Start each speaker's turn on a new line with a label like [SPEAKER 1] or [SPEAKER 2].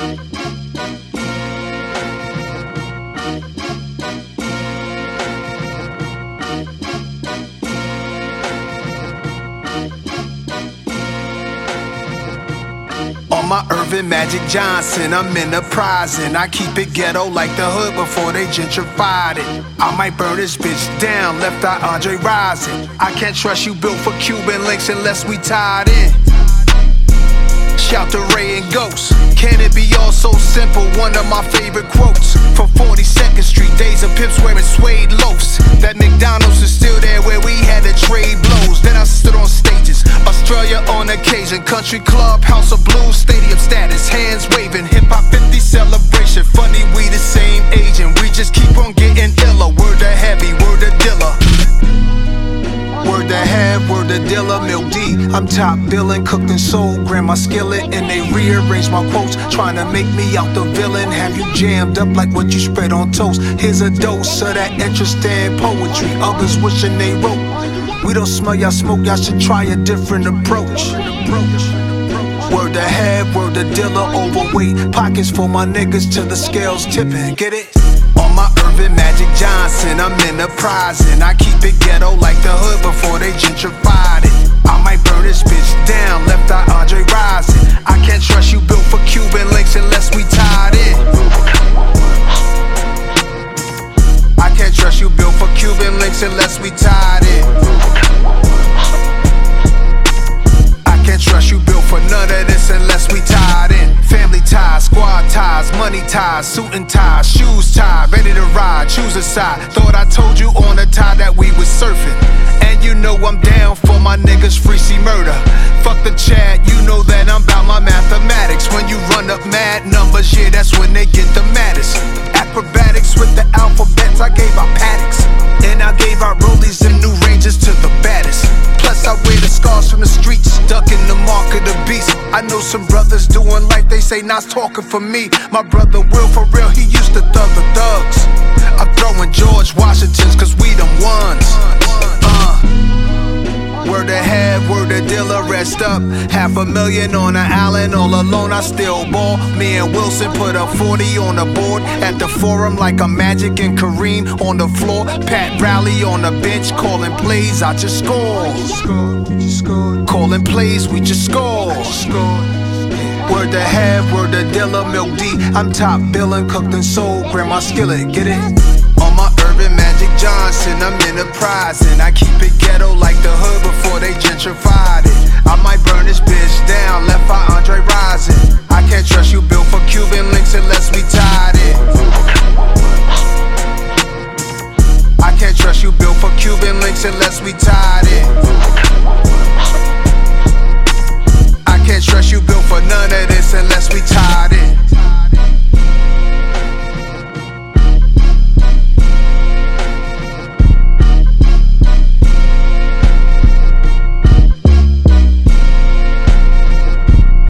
[SPEAKER 1] On my Irvin Magic Johnson, I'm enterprising. I keep it ghetto like the hood before they gentrified it. I might burn this bitch down, left eye Andre rising. I can't trust you built for Cuban links unless we tied in. Shout to Ray and Ghost. Can it be all so simple? One of my favorite quotes from 42nd Street. Days of Pips wearing suede loafs. That McDonald's is still there where we had to trade blows. Then I stood on stages, Australia on occasion. Country club, House of Blues, stadium status. Hands waving, hip hop 50 celebration. Funny we the same age and we just keep on getting iller. Word to heavy, word to Dilla. Word to have, word to Dilla, Milk D. I'm top billing, cooked in soul, grab my skillet and they rearrange my quotes, trying to make me out the villain. Have you jammed up like what you spread on toast? Here's a dose of that interesting poetry. Others wishing they wrote. We don't smell y'all smoke, y'all should try a different approach. Word to have, word to Dilla, overweight. Pockets for my niggas till the scales tipping, get it? On my Irvin Magic Johnson, I'm enterprising. I keep it ghetto like the hood before they gentrified it. I might burn this bitch down, left eye Andre rising. I can't trust you built for Cuban links unless we tied in. I can't trust you built for Cuban links unless we tied in. I can't trust you built for none of this unless we tied in. Family ties, squad ties, money ties, suit and ties, shoes tied, ready to ride, choose a side. Thought I told you on the tie that we was surfing. And you know I'm down for my niggas free C murder. Fuck the chat, you know that I'm about my mathematics. When you run up mad numbers, yeah, that's when they get the maddest. Acrobatics with the alphabets, I gave out paddocks. And I gave out rollies and new ranges to the baddest. Plus I wear the scars from the streets, ducking the mark of the beast. I know some brothers doing like they say, not talking for me. My brother Will, for real, he used to thug the thugs. I'm throwing George Washingtons cause we them ones. Word to have, word to Dilla, rest up. $500,000 on an island, all alone I still ball. Me and Wilson put a 40 on the board at the forum like a Magic and Kareem on the floor. Pat Riley on the bench calling plays, I just score. Calling plays, we just score. Word to have, word to Dilla, Milk D. I'm top billing, cooked in soul, grab my skillet, get it? On my Irvin Magic Johnson, I'm enterprising. I keep it ghetto like the hood before they gentrified it. I might burn this bitch down, left eye Andre rising. I can't trust you built for Cuban links unless we tied in. I can't trust you built for Cuban links unless we tied